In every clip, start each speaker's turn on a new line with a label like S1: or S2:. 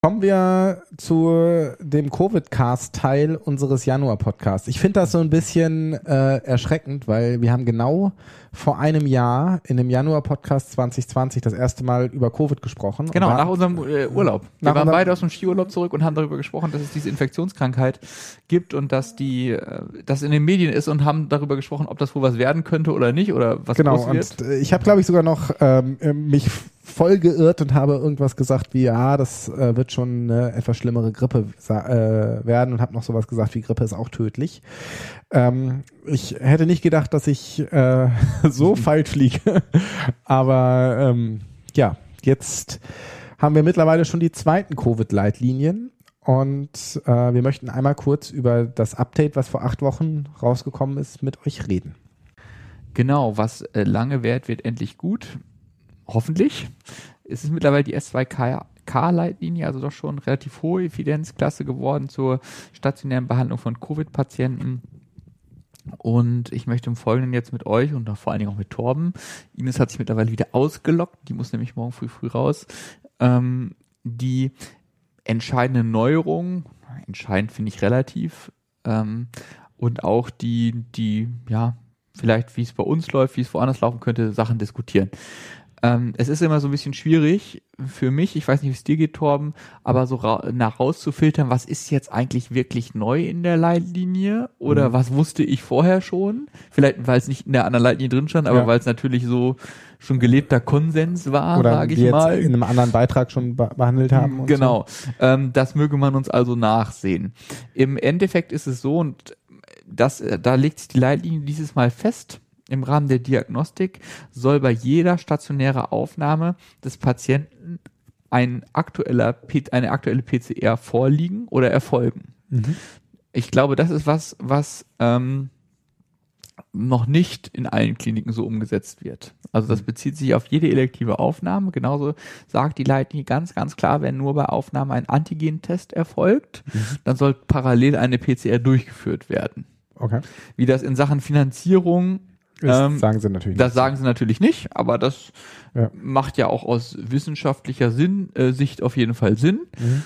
S1: Kommen wir zu dem Covid-Cast-Teil unseres Januar-Podcasts. Ich finde das so ein bisschen erschreckend, weil wir haben genau vor einem Jahr in dem Januar-Podcast 2020 das erste Mal über Covid gesprochen.
S2: Genau, nach unserem Urlaub. Wir waren beide aus dem Skiurlaub zurück und haben darüber gesprochen, dass es diese Infektionskrankheit gibt und dass das in den Medien ist und haben darüber gesprochen, ob das wohl was werden könnte oder nicht oder was
S1: genau,
S2: groß wird.
S1: Und ich habe, glaube ich, sogar noch mich voll geirrt und habe irgendwas gesagt wie, ja, das wird schon eine etwas schlimmere Grippe werden und habe noch sowas gesagt wie, Grippe ist auch tödlich. Ich hätte nicht gedacht, dass ich so falsch liege, aber ja, jetzt haben wir mittlerweile schon die zweiten Covid-Leitlinien und wir möchten einmal kurz über das Update, was vor 8 Wochen rausgekommen ist, mit euch reden.
S2: Genau, was lange währt, wird endlich gut. Hoffentlich. Es ist mittlerweile die S2K-Leitlinie, also doch schon relativ hohe Evidenzklasse geworden zur stationären Behandlung von Covid-Patienten. Und ich möchte im Folgenden jetzt mit euch und vor allen Dingen auch mit Torben, Ines hat sich mittlerweile wieder ausgeloggt, die muss nämlich morgen früh raus, die entscheidende Neuerung, entscheidend finde ich relativ, und auch die ja, vielleicht wie es bei uns läuft, wie es woanders laufen könnte, Sachen diskutieren. Es ist immer so ein bisschen schwierig für mich, ich weiß nicht, wie es dir geht, Torben, aber so rauszufiltern, was ist jetzt eigentlich wirklich neu in der Leitlinie oder was wusste ich vorher schon? Vielleicht, weil es nicht in der anderen Leitlinie drin stand, aber weil es natürlich so schon gelebter Konsens war, sage ich mal. Oder
S1: in einem anderen Beitrag schon behandelt haben. Und
S2: genau, so. Das möge man uns also nachsehen. Im Endeffekt ist es so, und da legt sich die Leitlinie dieses Mal fest, im Rahmen der Diagnostik soll bei jeder stationären Aufnahme des Patienten eine aktuelle PCR vorliegen oder erfolgen. Mhm. Ich glaube, das ist was noch nicht in allen Kliniken so umgesetzt wird. Also das bezieht sich auf jede elektive Aufnahme. Genauso sagt die Leitlinie ganz, ganz klar, wenn nur bei Aufnahme ein Antigentest erfolgt, dann soll parallel eine PCR durchgeführt werden.
S1: Okay.
S2: Wie das in Sachen Finanzierung
S1: sagen sie natürlich
S2: das nicht. Sagen sie natürlich nicht, aber das macht ja auch aus wissenschaftlicher Sicht auf jeden Fall Sinn.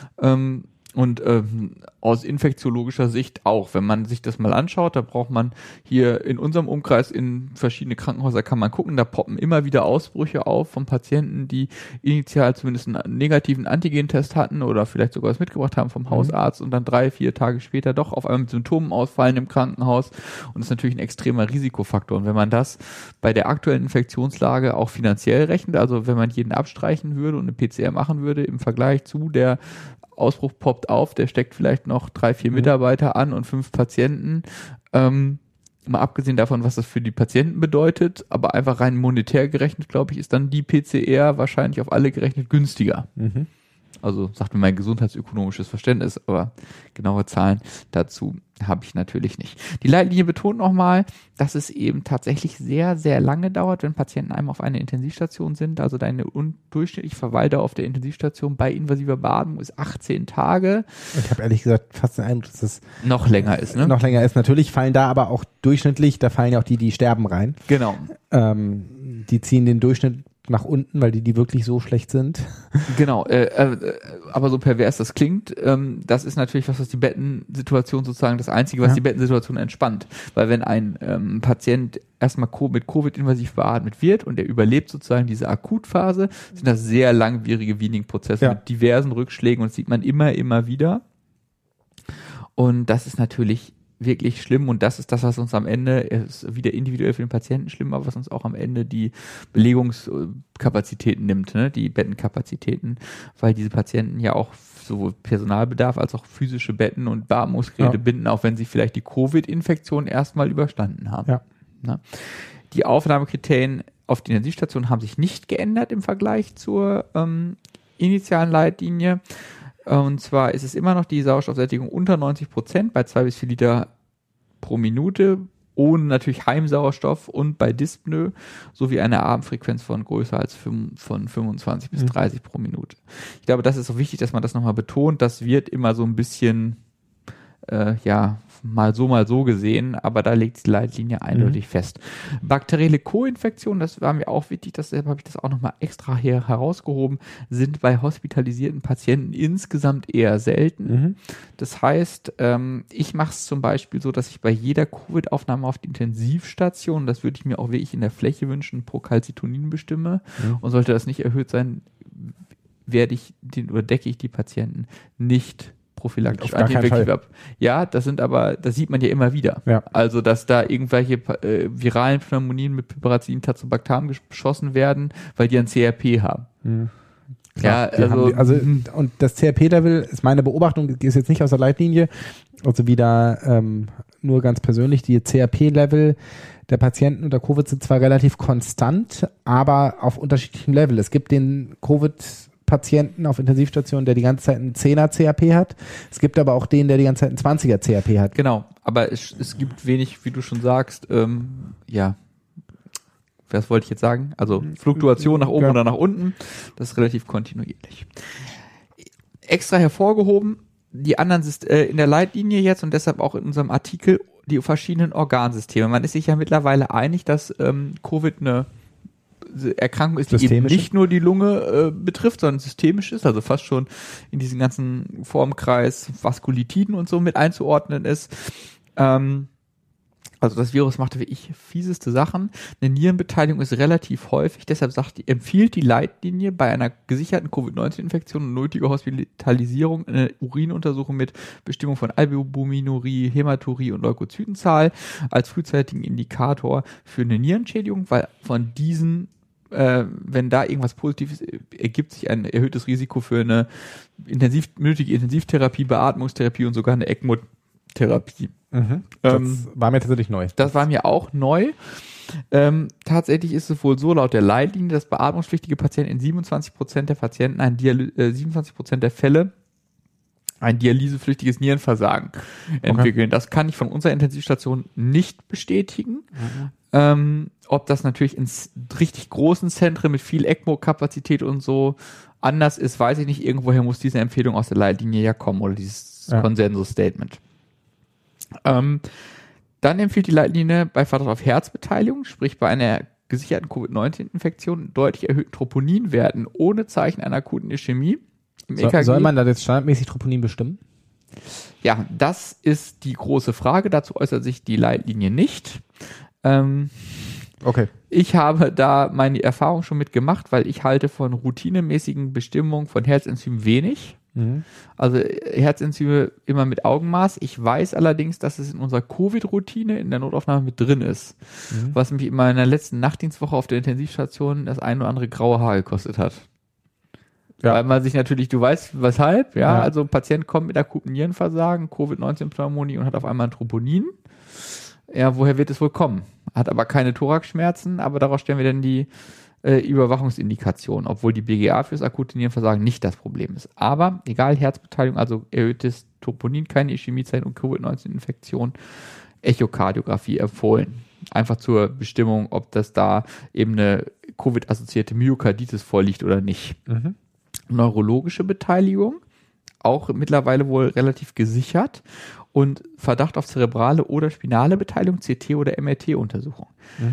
S2: Und aus infektiologischer Sicht auch. Wenn man sich das mal anschaut, da braucht man hier in unserem Umkreis in verschiedene Krankenhäuser kann man gucken, da poppen immer wieder Ausbrüche auf von Patienten, die initial zumindest einen negativen Antigentest hatten oder vielleicht sogar was mitgebracht haben vom Hausarzt und dann 3-4 Tage später doch auf einmal mit Symptomen ausfallen im Krankenhaus. Und das ist natürlich ein extremer Risikofaktor. Und wenn man das bei der aktuellen Infektionslage auch finanziell rechnet, also wenn man jeden abstreichen würde und eine PCR machen würde im Vergleich zu der Ausbruch poppt auf, der steckt vielleicht noch 3-4 Mitarbeiter an und 5 Patienten. Mal abgesehen davon, was das für die Patienten bedeutet, aber einfach rein monetär gerechnet, glaube ich, ist dann die PCR wahrscheinlich auf alle gerechnet günstiger. Also sagt mir mein gesundheitsökonomisches Verständnis, aber genaue Zahlen dazu habe ich natürlich nicht. Die Leitlinie betont nochmal, dass es eben tatsächlich sehr, sehr lange dauert, wenn Patienten einmal auf einer Intensivstation sind. Also deine durchschnittliche Verweildauer auf der Intensivstation bei invasiver Beatmung ist 18 Tage.
S1: Ich habe ehrlich gesagt fast den Eindruck, dass es
S2: noch länger ist. Ne?
S1: Noch länger ist. Natürlich fallen da aber auch durchschnittlich, da fallen ja auch die sterben rein.
S2: Genau.
S1: Die ziehen den Durchschnitt nach unten, weil die wirklich so schlecht sind.
S2: Genau, aber so pervers das klingt, das ist natürlich was die Bettensituation sozusagen das Einzige, was die Bettensituation entspannt. Weil wenn ein Patient erstmal mit Covid invasiv beatmet wird und er überlebt sozusagen diese Akutphase, sind das sehr langwierige Weaning-Prozesse mit diversen Rückschlägen und das sieht man immer wieder. Und das ist natürlich wirklich schlimm und das ist das, was uns am Ende, ist wieder individuell für den Patienten schlimm, aber was uns auch am Ende die Belegungskapazitäten nimmt, ne? Die Bettenkapazitäten, weil diese Patienten ja auch sowohl Personalbedarf als auch physische Betten und Beatmungsgeräte binden, auch wenn sie vielleicht die Covid-Infektion erstmal überstanden haben.
S1: Ja.
S2: Ne? Die Aufnahmekriterien auf die Intensivstation haben sich nicht geändert im Vergleich zur initialen Leitlinie. Und zwar ist es immer noch die Sauerstoffsättigung unter 90% bei 2 bis 4 Liter pro Minute, ohne natürlich Heimsauerstoff und bei Dyspnoe sowie eine Atemfrequenz von größer als von 25 bis 30 pro Minute. Ich glaube, das ist so wichtig, dass man das nochmal betont. Das wird immer so ein bisschen mal so gesehen, aber da legt die Leitlinie eindeutig fest. Bakterielle Co-Infektionen, das war mir auch wichtig, deshalb habe ich das auch nochmal extra hier herausgehoben, sind bei hospitalisierten Patienten insgesamt eher selten. Das heißt, ich mache es zum Beispiel so, dass ich bei jeder Covid-Aufnahme auf die Intensivstation, das würde ich mir auch wirklich in der Fläche wünschen, Procalcitonin bestimme und sollte das nicht erhöht sein, decke ich die Patienten nicht prophylaktisch antiinfektiv ab. Ja, das sieht man ja immer wieder. Ja. Also, dass da irgendwelche viralen Pneumonien mit Piperazin, Tazobactam geschossen werden, weil die ein CRP haben.
S1: Klar, ja, und das CRP-Level ist meine Beobachtung, ist jetzt nicht aus der Leitlinie, also wieder nur ganz persönlich, die CRP-Level der Patienten unter Covid sind zwar relativ konstant, aber auf unterschiedlichem Level. Es gibt den Covid-Patienten auf Intensivstationen, der die ganze Zeit einen 10er CRP hat. Es gibt aber auch den, der die ganze Zeit einen 20er CRP hat.
S2: Genau, aber es gibt wenig, wie du schon sagst, was wollte ich jetzt sagen? Also Fluktuation nach oben oder nach unten, das ist relativ kontinuierlich. Extra hervorgehoben, die anderen in der Leitlinie jetzt und deshalb auch in unserem Artikel die verschiedenen Organsysteme. Man ist sich ja mittlerweile einig, dass Covid eine Erkrankung ist, die eben nicht nur die Lunge betrifft, sondern systemisch ist, also fast schon in diesen ganzen Formkreis Vaskulitiden und so mit einzuordnen ist. Also das Virus macht wirklich fieseste Sachen. Eine Nierenbeteiligung ist relativ häufig, deshalb empfiehlt die Leitlinie bei einer gesicherten Covid-19-Infektion und nötiger Hospitalisierung eine Urinuntersuchung mit Bestimmung von Albuminurie, Hämaturie und Leukozytenzahl als frühzeitigen Indikator für eine Nierenschädigung, weil von diesen wenn da irgendwas Positives ergibt sich ein erhöhtes Risiko für eine nötige Intensivtherapie, Beatmungstherapie und sogar eine ECMO-Therapie.
S1: Das war mir tatsächlich neu.
S2: Das war mir auch neu. Tatsächlich ist es wohl so laut der Leitlinie, dass beatmungspflichtige Patienten in 27% der Patienten 27% der Fälle ein dialysepflichtiges Nierenversagen entwickeln. Das kann ich von unserer Intensivstation nicht bestätigen. Ob das natürlich in richtig großen Zentren mit viel ECMO-Kapazität und so anders ist, weiß ich nicht. Irgendwoher muss diese Empfehlung aus der Leitlinie ja kommen oder dieses Konsensus-Statement. Dann empfiehlt die Leitlinie bei Verdacht auf Herzbeteiligung, sprich bei einer gesicherten Covid-19-Infektion, deutlich erhöhten Troponinwerten ohne Zeichen einer akuten Ischämie.
S1: Soll man da jetzt standardmäßig Troponin bestimmen?
S2: Ja, das ist die große Frage. Dazu äußert sich die Leitlinie nicht.
S1: Okay.
S2: Ich habe da meine Erfahrung schon mitgemacht, weil ich halte von routinemäßigen Bestimmungen von Herzenzymen wenig. Also Herzenzyme immer mit Augenmaß. Ich weiß allerdings, dass es in unserer Covid-Routine in der Notaufnahme mit drin ist. Was mich in meiner letzten Nachtdienstwoche auf der Intensivstation das ein oder andere graue Haar gekostet hat. Ja. Weil man sich natürlich, du weißt weshalb, also ein Patient kommt mit akuten Nierenversagen, Covid-19-Pneumonie und hat auf einmal ein Troponin. Ja, woher wird es wohl kommen? Hat aber keine Thoraxschmerzen, aber daraus stellen wir dann die Überwachungsindikation, obwohl die BGA fürs akute Nierenversagen nicht das Problem ist. Aber egal, Herzbeteiligung, also erhöhtes Troponin, keine Ischämiezeichen und Covid-19-Infektion, Echokardiographie empfohlen. Einfach zur Bestimmung, ob das da eben eine Covid-assoziierte Myokarditis vorliegt oder nicht. Neurologische Beteiligung, auch mittlerweile wohl relativ gesichert und Verdacht auf zerebrale oder spinale Beteiligung, CT- oder MRT-Untersuchung.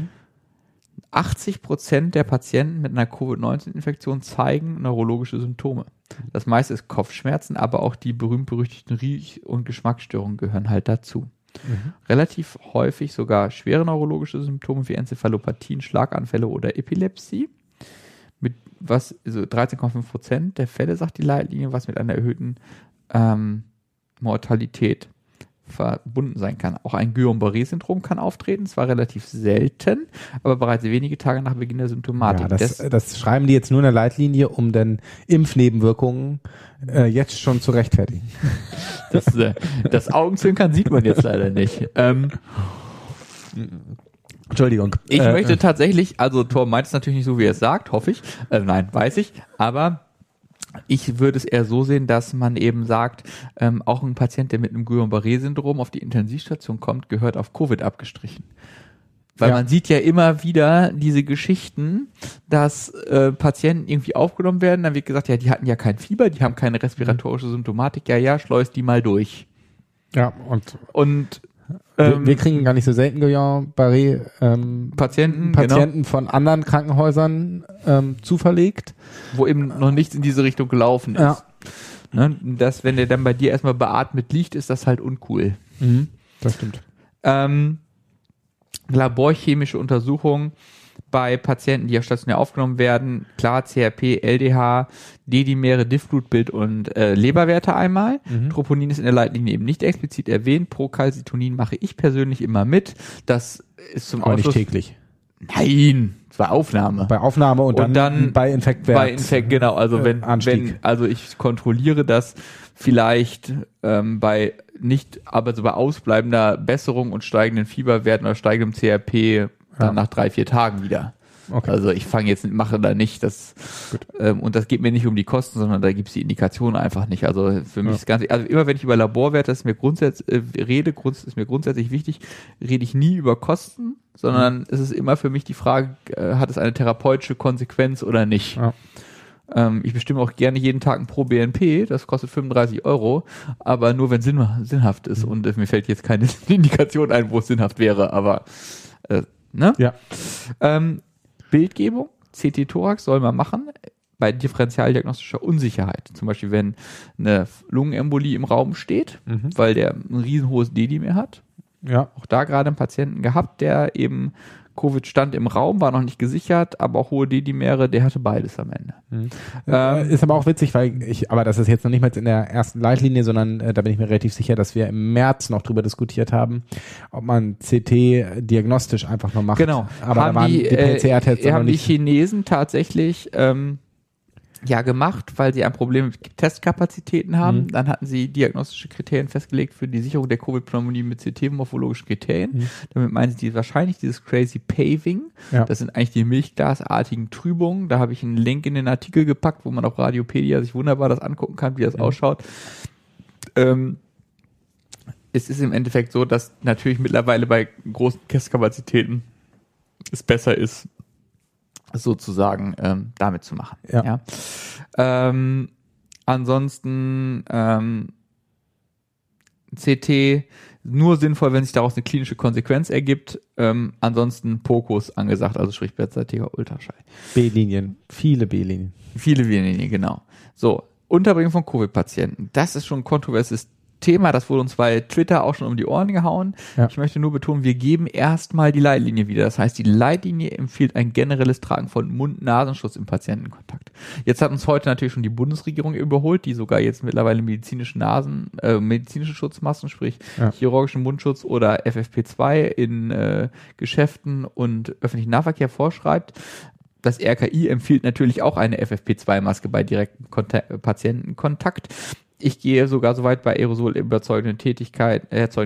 S2: 80% der Patienten mit einer Covid-19-Infektion zeigen neurologische Symptome. Das meiste ist Kopfschmerzen, aber auch die berühmt-berüchtigten Riech- und Geschmacksstörungen gehören halt dazu. Relativ häufig sogar schwere neurologische Symptome wie Enzephalopathien, Schlaganfälle oder Epilepsie. Mit was, also 13,5% der Fälle, sagt die Leitlinie, was mit einer erhöhten Mortalität verbunden sein kann. Auch ein Guillain-Barré-Syndrom kann auftreten, zwar relativ selten, aber bereits wenige Tage nach Beginn der Symptomatik.
S1: Ja, das schreiben die jetzt nur in der Leitlinie, um dann Impfnebenwirkungen jetzt schon zu rechtfertigen.
S2: Das Augenzwinkern sieht man jetzt leider nicht.
S1: Entschuldigung.
S2: Ich möchte tatsächlich, also Thor meint es natürlich nicht so, wie er es sagt, hoffe ich. Nein, weiß ich, aber ich würde es eher so sehen, dass man eben sagt, auch ein Patient, der mit einem Guillain-Barré-Syndrom auf die Intensivstation kommt, gehört auf Covid abgestrichen. Weil man sieht ja immer wieder diese Geschichten, dass Patienten irgendwie aufgenommen werden, dann wird gesagt, ja, die hatten ja kein Fieber, die haben keine respiratorische Symptomatik, schleust die mal durch.
S1: Ja, und wir kriegen gar nicht so selten Guillain-Barré Patienten von anderen Krankenhäusern zuverlegt.
S2: Wo eben noch nichts in diese Richtung gelaufen ist.
S1: Ja.
S2: Ne? Dass, wenn der dann bei dir erstmal beatmet liegt, ist das halt uncool.
S1: Mhm, das stimmt.
S2: Laborchemische Untersuchungen bei Patienten, die ja stationär aufgenommen werden, klar, CRP, LDH, D-Dimere, Diffblutbild und Leberwerte einmal. Troponin ist in der Leitlinie eben nicht explizit erwähnt. Procalcitonin mache ich persönlich immer mit. Das ist zum
S1: Aber
S2: Ausschluss.
S1: nicht täglich.
S2: Nein, es war Aufnahme.
S1: Bei Aufnahme und dann bei Infektwert.
S2: Bei Infekt, genau. Also also ich kontrolliere das vielleicht bei aber so bei ausbleibender Besserung und steigenden Fieberwerten oder steigendem CRP dann nach 3-4 Tagen wieder.
S1: Okay.
S2: Also ich mache da nicht das, und das geht mir nicht um die Kosten, sondern da gibt es die Indikation einfach nicht. Also für mich ist ganz, also immer wenn ich über Laborwerte ist mir grundsätzlich wichtig, rede ich nie über Kosten, sondern es ist immer für mich die Frage, hat es eine therapeutische Konsequenz oder nicht?
S1: Ja.
S2: Ich bestimme auch gerne jeden Tag ein Pro BNP, das kostet 35 €, aber nur wenn sinnhaft ist. Und mir fällt jetzt keine Indikation ein, wo es sinnhaft wäre, aber ne?
S1: Ja.
S2: Bildgebung, CT-Thorax soll man machen bei differentialdiagnostischer Unsicherheit. Zum Beispiel, wenn eine Lungenembolie im Raum steht, weil der ein riesenhohes D-Dimer hat.
S1: Ja.
S2: Auch da gerade einen Patienten gehabt, der eben Covid stand im Raum, war noch nicht gesichert, aber auch hohe D-Dimere, der hatte beides am Ende.
S1: Ist aber auch witzig, weil aber das ist jetzt noch nicht mal in der ersten Leitlinie, sondern da bin ich mir relativ sicher, dass wir im März noch drüber diskutiert haben, ob man CT diagnostisch einfach noch macht.
S2: Genau.
S1: Aber da waren die PCR-Tests noch
S2: haben die
S1: nicht.
S2: Chinesen tatsächlich gemacht, weil sie ein Problem mit Testkapazitäten haben. Dann hatten sie diagnostische Kriterien festgelegt für die Sicherung der Covid-Pneumonie mit CT-morphologischen Kriterien. Damit meinen sie wahrscheinlich dieses Crazy Paving.
S1: Ja.
S2: Das sind eigentlich die milchglasartigen Trübungen. Da habe ich einen Link in den Artikel gepackt, wo man auf Radiopedia sich wunderbar das angucken kann, wie das ausschaut. Es ist im Endeffekt so, dass natürlich mittlerweile bei großen Testkapazitäten es besser ist, sozusagen damit zu machen.
S1: Ja.
S2: Ansonsten CT nur sinnvoll, wenn sich daraus eine klinische Konsequenz ergibt. Ansonsten POCUS angesagt, also sprich beidseitiger Ultraschall.
S1: B-Linien, viele B-Linien.
S2: Viele B-Linien, genau. So, Unterbringung von Covid-Patienten. Das ist schon ein kontroverses Thema, das wurde uns bei Twitter auch schon um die Ohren gehauen. Ja. Ich möchte nur betonen, wir geben erstmal die Leitlinie wieder. Das heißt, die Leitlinie empfiehlt ein generelles Tragen von Mund-Nasenschutz im Patientenkontakt. Jetzt hat uns heute natürlich schon die Bundesregierung überholt, die sogar jetzt mittlerweile medizinische Schutzmasken, sprich chirurgischen Mundschutz oder FFP2 in Geschäften und öffentlichen Nahverkehr vorschreibt. Das RKI empfiehlt natürlich auch eine FFP2-Maske bei direktem Patientenkontakt. Ich gehe sogar so weit bei aerosolüberzeugenden Tätigkeiten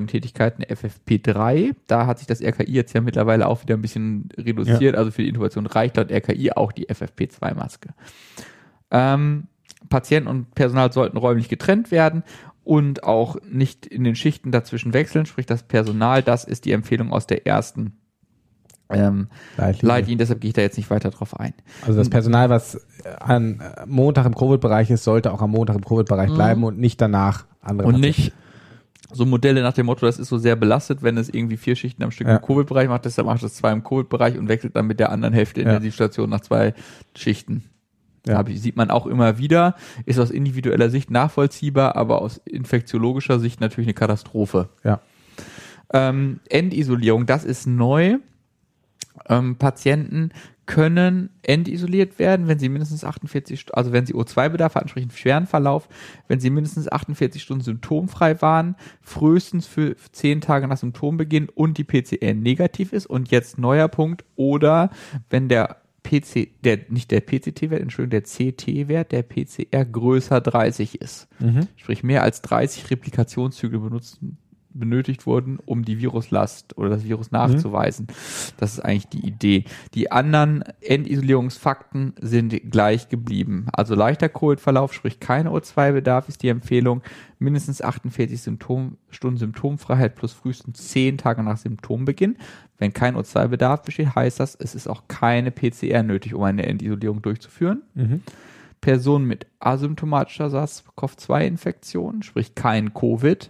S2: FFP3. Da hat sich das RKI jetzt ja mittlerweile auch wieder ein bisschen reduziert. Ja. Also für die Intubation reicht laut RKI auch die FFP2-Maske. Patienten und Personal sollten räumlich getrennt werden und auch nicht in den Schichten dazwischen wechseln. Sprich, das Personal, das ist die Empfehlung aus der ersten Leitlinie, deshalb gehe ich da jetzt nicht weiter drauf ein.
S1: Also das Personal, was an Montag im Covid-Bereich ist, sollte auch am Montag im Covid-Bereich bleiben und nicht danach andere.
S2: Und nicht so Modelle nach dem Motto, das ist so sehr belastet, wenn es irgendwie 4 Schichten am Stück im Covid-Bereich macht, deshalb macht es 2 im Covid-Bereich und wechselt dann mit der anderen Hälfte in der Intensivstation nach 2 Schichten. Ja. Sieht man auch immer wieder, ist aus individueller Sicht nachvollziehbar, aber aus infektiologischer Sicht natürlich eine Katastrophe.
S1: Ja.
S2: Endisolierung, das ist neu. Patienten können endisoliert werden, wenn sie mindestens 48, also wenn sie O2-Bedarf hatten, sprich einen schweren Verlauf, wenn sie mindestens 48 Stunden symptomfrei waren, frühestens für 10 Tage nach Symptombeginn und die PCR negativ ist. Und jetzt neuer Punkt, oder wenn der nicht der PCT-Wert, Entschuldigung, der CT-Wert der PCR größer 30 ist. Sprich mehr als 30 Replikationszyklen benötigt wurden, um die Viruslast oder das Virus nachzuweisen. Das ist eigentlich die Idee. Die anderen Endisolierungsfakten sind gleich geblieben. Also leichter Covid-Verlauf, sprich kein O2-Bedarf, ist die Empfehlung. Mindestens 48 Stunden Symptomfreiheit plus frühestens 10 Tage nach Symptombeginn. Wenn kein O2-Bedarf besteht, heißt das, es ist auch keine PCR nötig, um eine Endisolierung durchzuführen. Personen mit asymptomatischer SARS-CoV-2-Infektion, sprich kein Covid,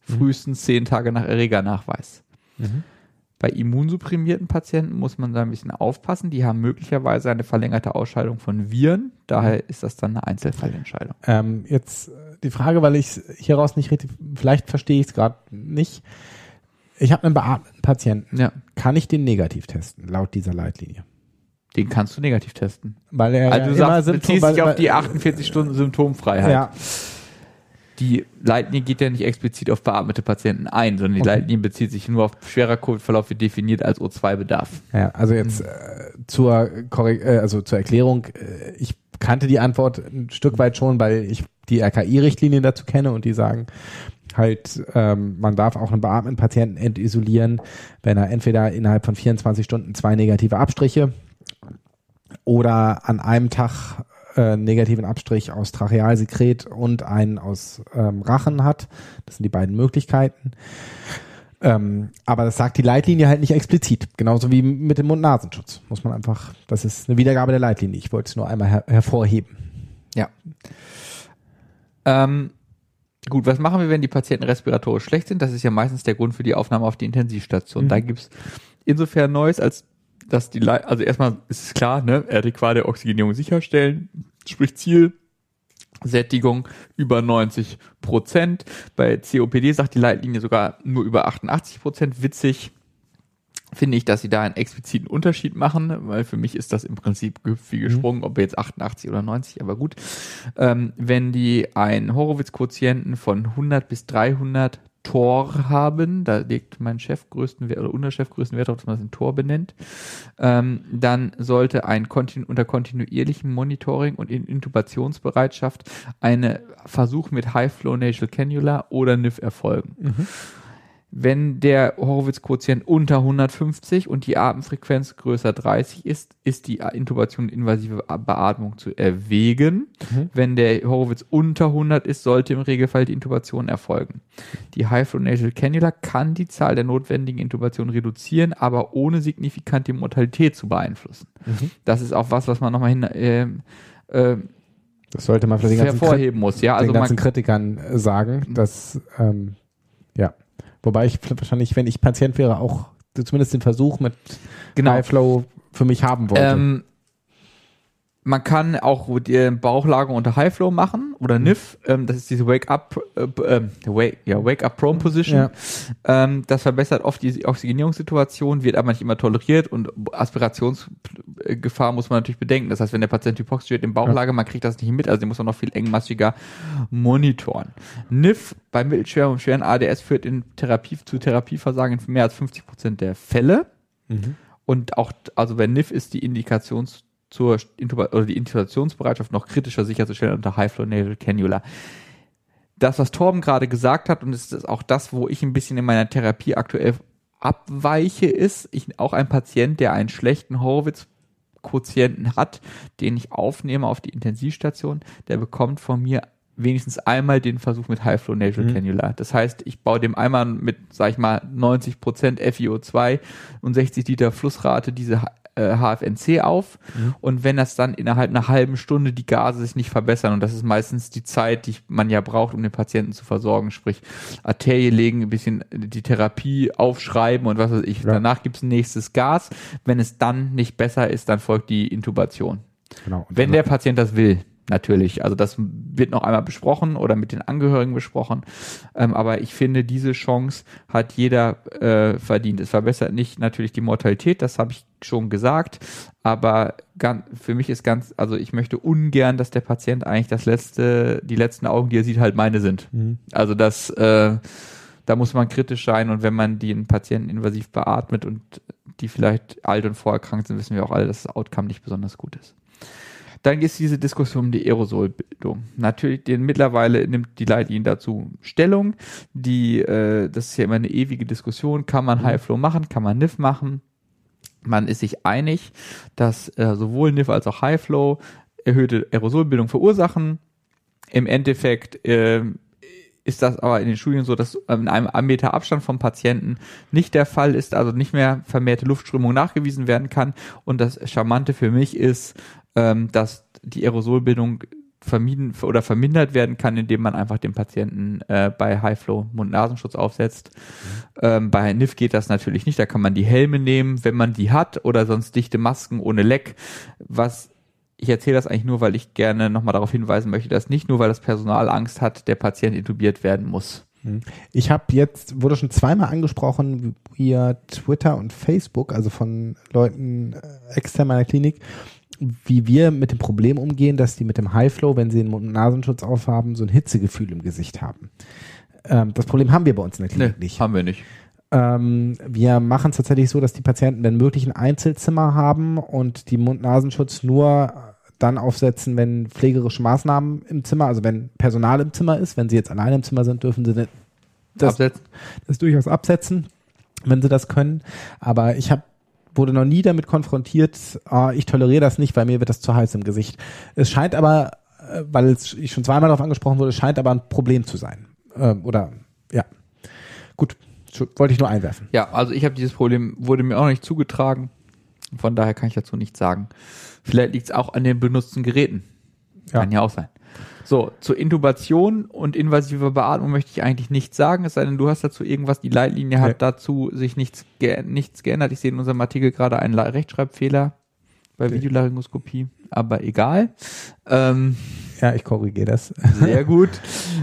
S2: frühestens 10 Tage nach Erregernachweis. Bei immunsupprimierten Patienten muss man da ein bisschen aufpassen. Die haben möglicherweise eine verlängerte Ausscheidung von Viren. Daher ist das dann eine Einzelfallentscheidung.
S1: Jetzt die Frage, weil ich es hieraus nicht richtig, vielleicht verstehe ich es gerade nicht. Ich habe einen beatmeten Patienten.
S2: Ja.
S1: Kann ich den negativ testen, laut dieser Leitlinie?
S2: Den kannst du negativ testen.
S1: Weil er
S2: also du
S1: immer
S2: sagst, beziehst dich auf die 48 Stunden Symptomfreiheit.
S1: Ja.
S2: Die Leitlinie geht ja nicht explizit auf beatmete Patienten ein, sondern die Leitlinie bezieht sich nur auf schwerer Covid-Verlauf, wird definiert als O2-Bedarf.
S1: Ja, also jetzt zur Erklärung, ich kannte die Antwort ein Stück weit schon, weil ich die RKI-Richtlinien dazu kenne und die sagen halt, man darf auch einen beatmeten Patienten entisolieren, wenn er entweder innerhalb von 24 Stunden 2 negative Abstriche oder an einem Tag negativen Abstrich aus Trachealsekret und einen aus Rachen hat. Das sind die beiden Möglichkeiten. Aber das sagt die Leitlinie halt nicht explizit. Genauso wie mit dem Mund-Nasenschutz. Muss man einfach, das ist eine Wiedergabe der Leitlinie. Ich wollte es nur einmal hervorheben.
S2: Ja. Gut, was machen wir, wenn die Patienten respiratorisch schlecht sind? Das ist ja meistens der Grund für die Aufnahme auf die Intensivstation. Da gibt es insofern Neues, als dass also erstmal ist es klar, ne, adäquate Oxygenierung sicherstellen, sprich Zielsättigung über 90%. Bei COPD sagt die Leitlinie sogar nur über 88%. Witzig finde ich, dass sie da einen expliziten Unterschied machen, weil für mich ist das im Prinzip gehüpft wie gesprungen, ob jetzt 88 oder 90, aber gut. Wenn die einen Horowitz-Quotienten von 100 bis 300 Tor haben, da legt mein Chef größten Wert oder unser Chef größten Wert darauf, dass man das in Tor benennt, dann sollte unter kontinuierlichem Monitoring und in Intubationsbereitschaft ein Versuch mit High-Flow Nasal Cannula oder NIF erfolgen. Wenn der Horowitz-Quotient unter 150 und die Atemfrequenz größer 30 ist, ist die Intubation invasive Beatmung zu erwägen. Wenn der Horowitz unter 100 ist, sollte im Regelfall die Intubation erfolgen. Die High-Flow Nasal Cannula kann die Zahl der notwendigen Intubationen reduzieren, aber ohne signifikant die Mortalität zu beeinflussen. Das ist auch was man nochmal
S1: das sollte man vielleicht
S2: hervorheben muss. Ja,
S1: also den ganzen Kritikern sagen, dass wobei ich wahrscheinlich, wenn ich Patient wäre, auch zumindest den Versuch mit High-Flow für mich haben wollte.
S2: Man kann auch die Bauchlage unter High-Flow machen oder NIF. Das ist diese Wake-up-Prone-Position. Das verbessert oft die Oxygenierungssituation, wird aber nicht immer toleriert und Aspirationsgefahr muss man natürlich bedenken. Das heißt, wenn der Patient hypoxisch wird in Bauchlage, man kriegt das nicht mit, also den muss man noch viel engmaskiger monitoren. NIF bei mittelschwerem und schweren ADS führt zu Therapieversagen in mehr als 50% der Fälle. Und auch, also bei NIF ist die die Intubationsbereitschaft noch kritischer sicherzustellen unter High-Flow Nasal Cannula. Das, was Torben gerade gesagt hat, und es ist auch das, wo ich ein bisschen in meiner Therapie aktuell abweiche, ist, auch ein Patient, der einen schlechten Horowitz-Quotienten hat, den ich aufnehme auf die Intensivstation, der bekommt von mir wenigstens einmal den Versuch mit High-Flow Nasal Cannula. Das heißt, ich baue dem einmal mit, sag ich mal, 90% FiO2 und 60 Liter Flussrate diese HFNC auf und wenn das dann innerhalb einer halben Stunde die Gase sich nicht verbessern und das ist meistens die Zeit, die man ja braucht, um den Patienten zu versorgen, sprich Arterie legen, ein bisschen die Therapie aufschreiben und was weiß ich. Ja. Danach gibt es ein nächstes Gas. Wenn es dann nicht besser ist, dann folgt die Intubation. Genau. Wenn der Patient das will. Natürlich, also das wird noch einmal besprochen oder mit den Angehörigen besprochen, aber ich finde, diese Chance hat jeder verdient. Es verbessert nicht natürlich die Mortalität, das habe ich schon gesagt, aber für mich ist also ich möchte ungern, dass der Patient eigentlich die letzten Augen, die er sieht, halt meine sind. Also da muss man kritisch sein und wenn man den Patienten invasiv beatmet und die vielleicht alt und vorerkrankt sind, wissen wir auch alle, dass das Outcome nicht besonders gut ist. Dann geht es diese Diskussion um die Aerosolbildung. Natürlich, mittlerweile nimmt die Leitlinie dazu Stellung. Das ist ja immer eine ewige Diskussion. Kann man High-Flow machen? Kann man NIF machen? Man ist sich einig, dass sowohl NIF als auch High-Flow erhöhte Aerosolbildung verursachen. Im Endeffekt ist das aber in den Studien so, dass in einem Meter Abstand vom Patienten nicht der Fall ist, also nicht mehr vermehrte Luftströmung nachgewiesen werden kann. Und das Charmante für mich ist, dass die Aerosolbildung vermieden oder vermindert werden kann, indem man einfach dem Patienten bei High-Flow Mund-Nasenschutz aufsetzt. Bei NIF geht das natürlich nicht, da kann man die Helme nehmen, wenn man die hat, oder sonst dichte Masken ohne Leck. Ich erzähle das eigentlich nur, weil ich gerne nochmal darauf hinweisen möchte, dass nicht nur, weil das Personal Angst hat, der Patient intubiert werden muss.
S1: Ich wurde schon zweimal angesprochen via Twitter und Facebook, also von Leuten extern meiner Klinik, wie wir mit dem Problem umgehen, dass die mit dem High-Flow, wenn sie einen Mund-Nasenschutz aufhaben, so ein Hitzegefühl im Gesicht haben. Das Problem haben wir bei uns in der Klinik nicht.
S2: Haben wir nicht.
S1: Wir machen es tatsächlich so, dass die Patienten, wenn möglich, ein Einzelzimmer haben und die Mund-Nasenschutz nur dann aufsetzen, wenn pflegerische Maßnahmen im Zimmer, also wenn Personal im Zimmer ist. Wenn sie jetzt alleine im Zimmer sind, dürfen sie das durchaus absetzen, wenn sie das können. Aber wurde noch nie damit konfrontiert, ich toleriere das nicht, weil mir wird das zu heiß im Gesicht. Es scheint aber, weil ich schon zweimal darauf angesprochen wurde, es scheint aber ein Problem zu sein. Ja. Gut, wollte ich nur einwerfen.
S2: Ja, also ich habe dieses Problem, wurde mir auch noch nicht zugetragen. Von daher kann ich dazu nichts sagen. Vielleicht liegt es auch an den benutzten Geräten. Kann ja auch sein. So, zur Intubation und invasiver Beatmung möchte ich eigentlich nichts sagen, es sei denn, du hast dazu irgendwas, die Leitlinie hat dazu sich nichts geändert. Ich sehe in unserem Artikel gerade einen Rechtschreibfehler bei Videolaryngoskopie, aber egal.
S1: Ja, ich korrigiere das.
S2: Sehr gut.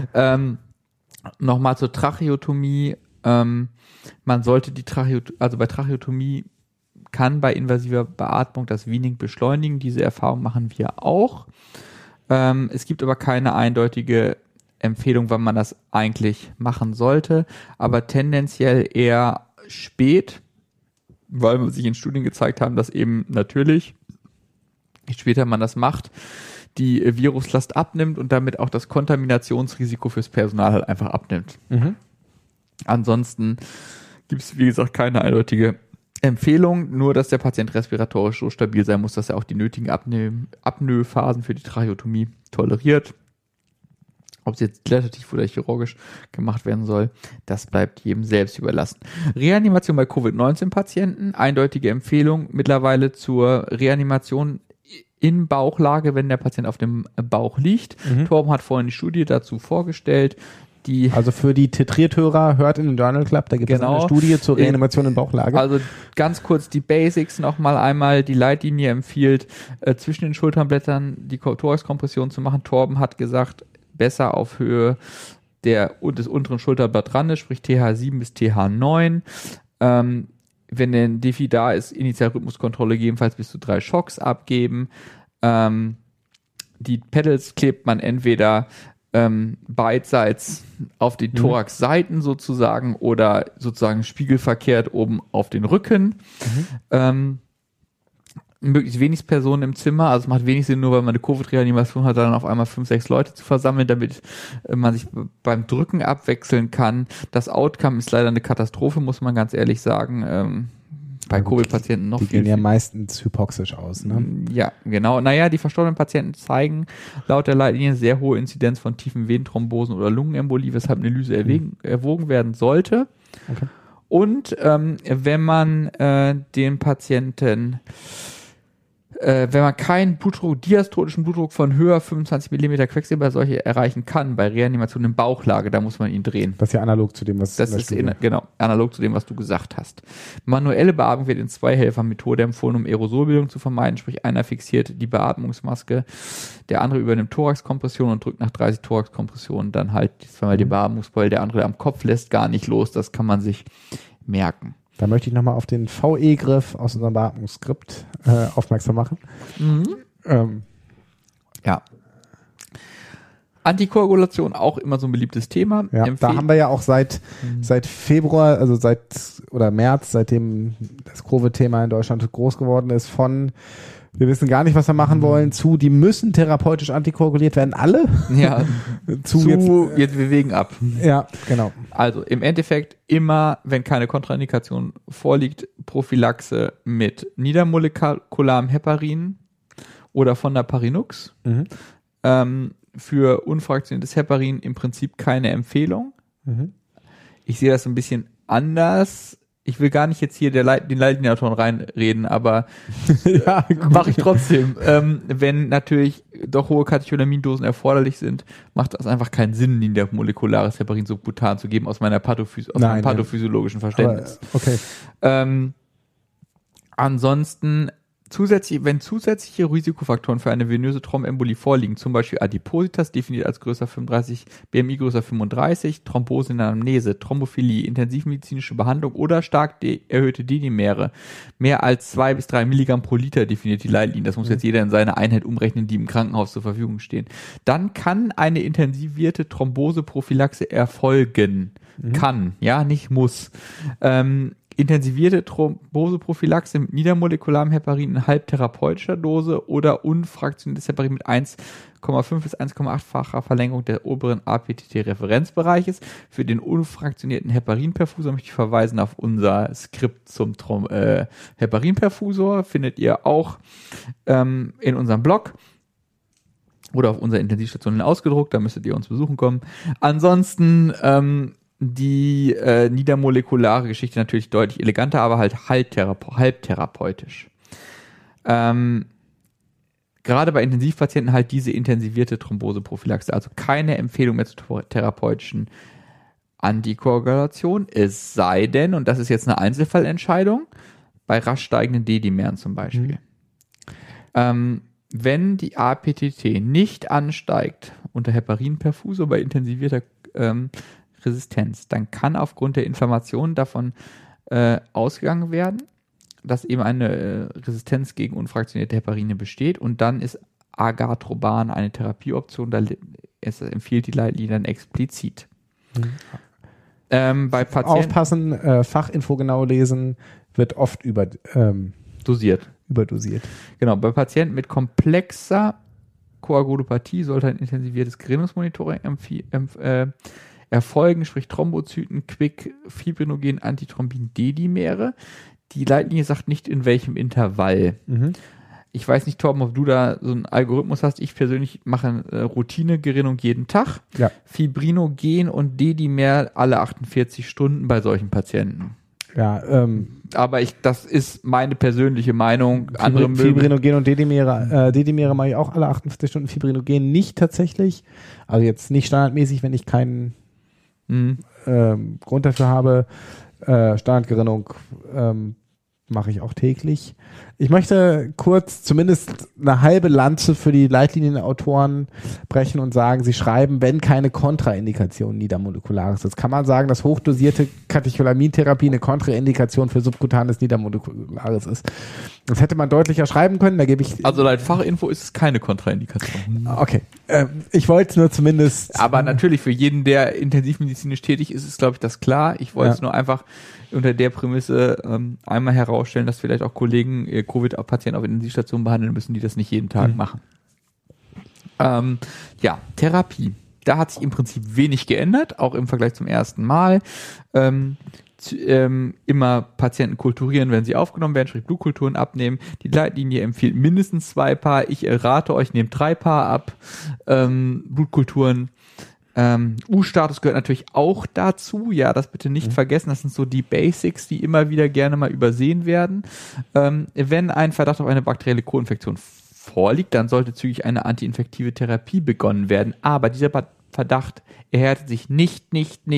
S2: Nochmal zur Tracheotomie. Man sollte bei Tracheotomie kann bei invasiver Beatmung das Weaning beschleunigen. Diese Erfahrung machen wir auch. Es gibt aber keine eindeutige Empfehlung, wann man das eigentlich machen sollte, aber tendenziell eher spät, weil sich in Studien gezeigt haben, dass eben natürlich, je später man das macht, die Viruslast abnimmt und damit auch das Kontaminationsrisiko fürs Personal halt einfach abnimmt. Ansonsten gibt es, wie gesagt, keine eindeutige Empfehlung, nur dass der Patient respiratorisch so stabil sein muss, dass er auch die nötigen Apnoe-Phasen für die Tracheotomie toleriert. Ob es jetzt dilatativ oder chirurgisch gemacht werden soll, das bleibt jedem selbst überlassen. Reanimation bei Covid-19-Patienten, eindeutige Empfehlung mittlerweile zur Reanimation in Bauchlage, wenn der Patient auf dem Bauch liegt. Torben hat vorhin die Studie dazu vorgestellt.
S1: Also für die Tetrierthörer, hört in den Journal Club, da gibt es eine Studie zur Reanimation in Bauchlage.
S2: Also ganz kurz die Basics nochmal einmal. Die Leitlinie empfiehlt, zwischen den Schulterblättern die Thoraxkompression zu machen. Torben hat gesagt, besser auf Höhe des unteren Schulterblattrandes, sprich TH7 bis TH9. Wenn der Defi da ist, Initialrhythmuskontrolle gegebenenfalls bis zu 3 Schocks abgeben. Die Pedals klebt man entweder beidseits auf die Thoraxseiten sozusagen oder sozusagen spiegelverkehrt oben auf den Rücken. Möglichst wenig Personen im Zimmer, also es macht wenig Sinn, nur weil man eine Covid-Reanimation hat, dann auf einmal 5, 6 Leute zu versammeln, damit man sich beim Drücken abwechseln kann. Das Outcome ist leider eine Katastrophe, muss man ganz ehrlich sagen. Bei Covid-Patienten noch
S1: viel. Die gehen ja meistens hypoxisch aus, ne?
S2: Ja, genau. Naja, die verstorbenen Patienten zeigen laut der Leitlinie sehr hohe Inzidenz von tiefen Venenthrombosen oder Lungenembolie, weshalb eine Lyse erwogen werden sollte. Okay. Und wenn man den Patienten wenn man keinen diastolischen Blutdruck von höher 25 mm Quecksilberseuche erreichen kann bei Reanimation in Bauchlage, da muss man ihn drehen.
S1: Das ist ja analog zu dem, was
S2: analog zu dem, was du gesagt hast. Manuelle Beatmung wird in 2-Helfer-Methode empfohlen, um Aerosolbildung zu vermeiden, sprich einer fixiert die Beatmungsmaske, der andere übernimmt Thoraxkompression und drückt nach 30 Thoraxkompressionen dann halt zweimal die Beatmungsbeul, der andere am Kopf lässt gar nicht los, das kann man sich merken.
S1: Da möchte ich nochmal auf den VE-Griff aus unserem Beatmungsskript aufmerksam machen.
S2: Ja. Antikoagulation, auch immer so ein beliebtes Thema.
S1: Ja, da haben wir ja auch seit Februar, also oder März, seitdem das Covid-Thema in Deutschland groß geworden ist, wir wissen gar nicht, was wir machen wollen, die müssen therapeutisch antikoaguliert werden, alle.
S2: Ja, jetzt wir wägen ab.
S1: Ja, genau.
S2: Also im Endeffekt immer, wenn keine Kontraindikation vorliegt, Prophylaxe mit niedermolekularem Heparin oder von der Parinux. Für unfraktioniertes Heparin im Prinzip keine Empfehlung. Ich sehe das ein bisschen anders. ich will gar nicht jetzt hier den Leitlinien-Autoren reinreden, aber
S1: ja,
S2: mache ich trotzdem. Wenn natürlich doch hohe Katecholamindosen erforderlich sind, macht das einfach keinen Sinn, niedermolekulares Heparin subkutan zu geben aus meinem pathophysiologischen Verständnis.
S1: Aber, okay.
S2: Ansonsten wenn zusätzliche Risikofaktoren für eine venöse Thrombembolie vorliegen, zum Beispiel Adipositas, definiert als größer 35, BMI größer 35, Thrombose in der Anamnese, Thrombophilie, intensivmedizinische Behandlung oder stark erhöhte D-Dimere, mehr als 2 bis 3 Milligramm pro Liter definiert die Leitlinie. Das muss jetzt jeder in seine Einheit umrechnen, die im Krankenhaus zur Verfügung stehen. Dann kann eine intensivierte Thromboseprophylaxe erfolgen. Kann, ja, nicht muss. Intensivierte Thromboseprophylaxe mit niedermolekularem Heparin in halbtherapeutischer Dose oder unfraktioniertes Heparin mit 1,5 bis 1,8-facher Verlängerung der oberen APTT-Referenzbereiches. Für den unfraktionierten Heparinperfusor möchte ich verweisen auf unser Skript zum Heparinperfusor. Findet ihr auch in unserem Blog oder auf unserer Intensivstation ausgedruckt. Da müsstet ihr uns besuchen kommen. Ansonsten die niedermolekulare Geschichte natürlich deutlich eleganter, aber halt halbtherapeutisch. Gerade bei Intensivpatienten halt diese intensivierte Thromboseprophylaxe, also keine Empfehlung mehr zur therapeutischen Antikoagulation, es sei denn, und das ist jetzt eine Einzelfallentscheidung, bei rasch steigenden D-Dimeren zum Beispiel. Wenn die APTT nicht ansteigt unter Heparinperfusor bei intensivierter Resistenz, dann kann aufgrund der Inflammation davon ausgegangen werden, dass eben eine Resistenz gegen unfraktionierte Heparine besteht und dann ist Agartroban eine Therapieoption, es empfiehlt die Leitlinie dann explizit. Bei Patienten
S1: Aufpassen, Fachinfo genau lesen, wird oft überdosiert.
S2: Genau, bei Patienten mit komplexer Koagulopathie sollte ein intensiviertes Gerinnungsmonitoring erfolgen, sprich Thrombozyten, Quick, Fibrinogen, Antithrombin, D-Dimere. Die Leitlinie sagt nicht, in welchem Intervall. Ich weiß nicht, Torben, ob du da so einen Algorithmus hast. Ich persönlich mache Routinegerinnung jeden Tag.
S1: Ja.
S2: Fibrinogen und D-Dimer alle 48 Stunden bei solchen Patienten.
S1: Ja,
S2: aber das ist meine persönliche Meinung.
S1: Fibrinogen und D-Dimere mache ich auch alle 48 Stunden. Fibrinogen nicht tatsächlich. Also jetzt nicht standardmäßig, wenn ich keinen Grund dafür habe. Standardgerinnung mache ich auch täglich. Ich möchte kurz zumindest eine halbe Lanze für die Leitlinienautoren brechen und sagen, sie schreiben, wenn keine Kontraindikation niedermolekulares ist. Kann man sagen, dass hochdosierte Katecholamintherapie eine Kontraindikation für subkutanes niedermolekulares ist? Das hätte man deutlicher schreiben können. Da gebe ich.
S2: Also laut Fachinfo ist es keine Kontraindikation.
S1: Okay. Ich wollte es nur zumindest.
S2: Aber natürlich für jeden, der intensivmedizinisch tätig ist, ist, glaube ich, das klar. Ich wollte es nur einfach unter der Prämisse einmal herausstellen, dass vielleicht auch Kollegen Covid-Patienten auf Intensivstationen behandeln müssen, die das nicht jeden Tag machen. Therapie. Da hat sich im Prinzip wenig geändert, auch im Vergleich zum ersten Mal. Immer Patienten kulturieren, wenn sie aufgenommen werden, sprich Blutkulturen abnehmen. Die Leitlinie empfiehlt mindestens 2 Paar. Ich rate euch, nehmt 3 Paar ab. Blutkulturen. U-Status gehört natürlich auch dazu. Ja, das bitte nicht vergessen. Das sind so die Basics, die immer wieder gerne mal übersehen werden. Wenn ein Verdacht auf eine bakterielle Co-Infektion vorliegt, dann sollte zügig eine antiinfektive Therapie begonnen werden. Aber dieser Verdacht erhärtet sich nicht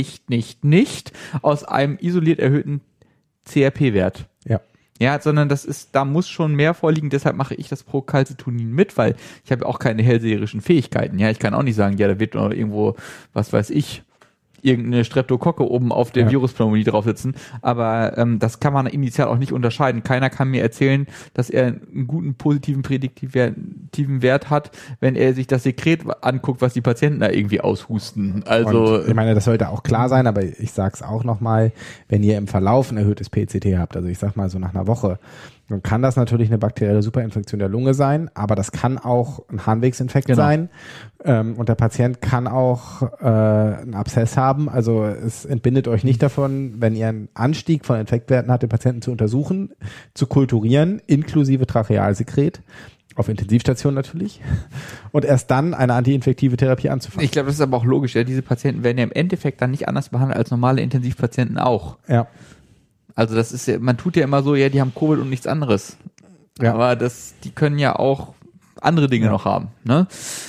S2: aus einem isoliert erhöhten CRP-Wert. Ja, sondern da muss schon mehr vorliegen, deshalb mache ich das Procalcitonin mit, weil ich habe auch keine hellseherischen Fähigkeiten. Ja, ich kann auch nicht sagen, ja, da wird noch irgendwo, was weiß ich, irgendeine Streptokocke oben auf der Viruspneumonie drauf sitzen, aber das kann man initial auch nicht unterscheiden. Keiner kann mir erzählen, dass er einen guten positiven prädiktiven Wert hat, wenn er sich das Sekret anguckt, was die Patienten da irgendwie aushusten. Also
S1: und ich meine, das sollte auch klar sein, aber ich sag's auch nochmal, wenn ihr im Verlauf ein erhöhtes PCT habt, also ich sag mal so nach einer Woche, dann kann das natürlich eine bakterielle Superinfektion der Lunge sein, aber das kann auch ein Harnwegsinfekt sein. Und der Patient kann auch einen Abszess haben. Also es entbindet euch nicht davon, wenn ihr einen Anstieg von Infektwerten habt, den Patienten zu untersuchen, zu kulturieren, inklusive Trachealsekret. Auf Intensivstation natürlich. Und erst dann eine antiinfektive Therapie anzufangen.
S2: Ich glaube, das ist aber auch logisch. Ja, diese Patienten werden ja im Endeffekt dann nicht anders behandelt als normale Intensivpatienten auch.
S1: Ja.
S2: Also das ist ja, man tut ja immer so, ja, die haben Covid und nichts anderes. Ja. Aber die können ja auch andere Dinge noch haben. Ne?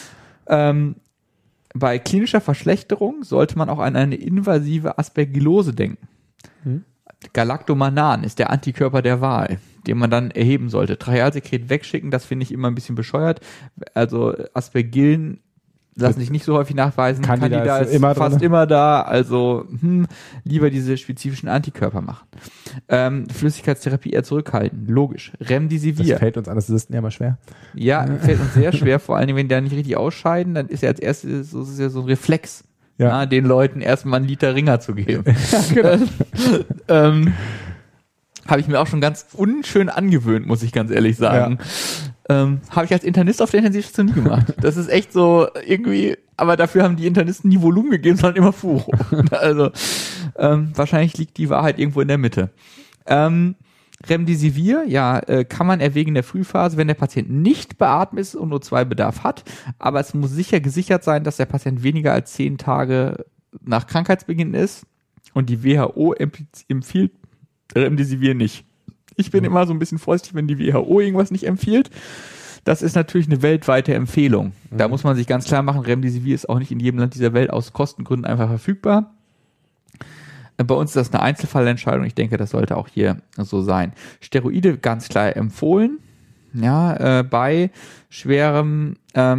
S2: Bei klinischer Verschlechterung sollte man auch an eine invasive Aspergillose denken. Galactomannan ist der Antikörper der Wahl, den man dann erheben sollte. Trachealsekret wegschicken, das finde ich immer ein bisschen bescheuert. Also Aspergillen lassen sich nicht so häufig nachweisen.
S1: Candida
S2: ist immer fast immer da. Also lieber diese spezifischen Antikörper machen. Flüssigkeitstherapie eher zurückhalten. Logisch. Remdesivir.
S1: Das fällt uns Anästhesisten ja mal schwer.
S2: Ja, fällt uns sehr schwer. Vor allem, wenn die da nicht richtig ausscheiden, dann ist ja als erstes so ein Reflex, den Leuten erstmal einen Liter Ringer zu geben. Ja, genau. Habe ich mir auch schon ganz unschön angewöhnt, muss ich ganz ehrlich sagen. Ja. Habe ich als Internist auf der Intensivstation nie gemacht. Das ist echt so irgendwie, aber dafür haben die Internisten nie Volumen gegeben, sondern immer Furo. Also wahrscheinlich liegt die Wahrheit irgendwo in der Mitte. Remdesivir, kann man erwägen in der Frühphase, wenn der Patient nicht beatmet ist und nur 2 Bedarf hat, aber es muss gesichert sein, dass der Patient weniger als 10 Tage nach Krankheitsbeginn ist und die WHO empfiehlt Remdesivir nicht. Ich bin immer so ein bisschen vorsichtig, wenn die WHO irgendwas nicht empfiehlt. Das ist natürlich eine weltweite Empfehlung. Da muss man sich ganz klar machen, Remdesivir ist auch nicht in jedem Land dieser Welt aus Kostengründen einfach verfügbar. Bei uns ist das eine Einzelfallentscheidung. Ich denke, das sollte auch hier so sein. Steroide ganz klar empfohlen. Ja, bei schweren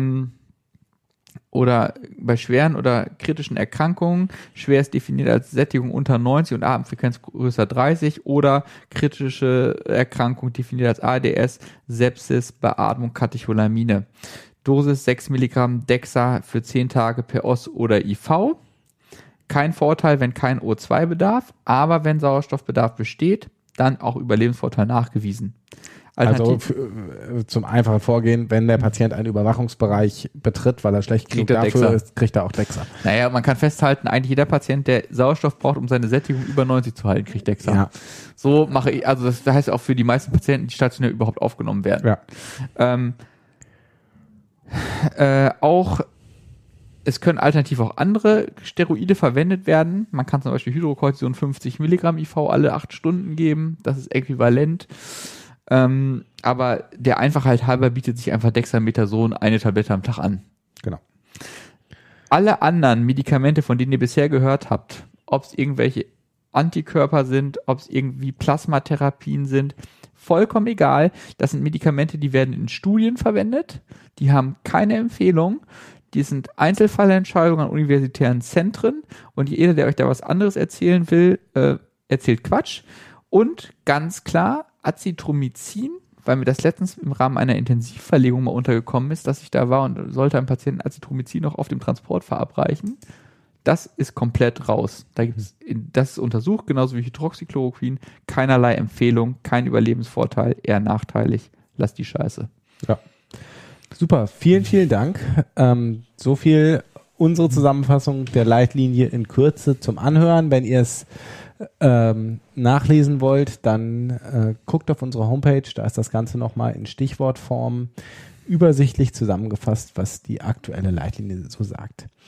S2: oder bei schweren oder kritischen Erkrankungen. Schwer ist definiert als Sättigung unter 90 und Atemfrequenz größer 30 oder kritische Erkrankung definiert als ARDS, Sepsis, Beatmung, Katecholamine. Dosis 6 Milligramm Dexa für 10 Tage per OS oder IV. Kein Vorteil, wenn kein O2-Bedarf, aber wenn Sauerstoffbedarf besteht, dann auch Überlebensvorteil nachgewiesen.
S1: Also zum einfachen Vorgehen, wenn der Patient einen Überwachungsbereich betritt, weil er schlecht genug dafür ist, kriegt er auch Dexa.
S2: Naja, man kann festhalten, eigentlich jeder Patient, der Sauerstoff braucht, um seine Sättigung über 90 zu halten, kriegt Dexa. Ja. So mache ich, also das heißt auch für die meisten Patienten, die stationär überhaupt aufgenommen werden. Ja. Es können alternativ auch andere Steroide verwendet werden. Man kann zum Beispiel Hydrocortison 50 Milligramm IV alle 8 Stunden geben. Das ist äquivalent. Aber der Einfachheit halber bietet sich einfach Dexamethason 1 Tablette am Tag an.
S1: Genau.
S2: Alle anderen Medikamente, von denen ihr bisher gehört habt, ob es irgendwelche Antikörper sind, ob es irgendwie Plasmatherapien sind, vollkommen egal. Das sind Medikamente, die werden in Studien verwendet. Die haben keine Empfehlung. Die sind Einzelfallentscheidungen an universitären Zentren und jeder, der euch da was anderes erzählen will, erzählt Quatsch. Und ganz klar, Azithromycin, weil mir das letztens im Rahmen einer Intensivverlegung mal untergekommen ist, dass ich da war und sollte einem Patienten Azithromycin noch auf dem Transport verabreichen. Das ist komplett raus. Das ist untersucht, genauso wie Hydroxychloroquin. Keinerlei Empfehlung, kein Überlebensvorteil, eher nachteilig. Lass die Scheiße.
S1: Ja. Super, vielen, vielen Dank. So viel unsere Zusammenfassung der Leitlinie in Kürze zum Anhören. Wenn ihr es nachlesen wollt, dann guckt auf unsere Homepage, da ist das Ganze nochmal in Stichwortform übersichtlich zusammengefasst, was die aktuelle Leitlinie so sagt.